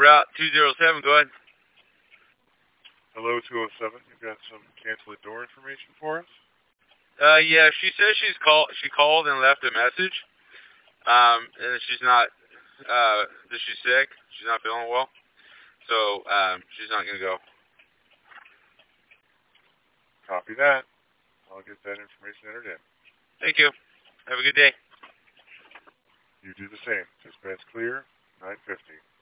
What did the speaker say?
Route 207, go ahead. Hello, 207. You've got some cancel the door information for us? Yeah, she says she called and left a message. And she's not, that she's sick. She's not feeling well. So, she's not going to go. Copy that. I'll get that information entered in. Thank you. Have a good day. You do the same. Dispatch clear, 950.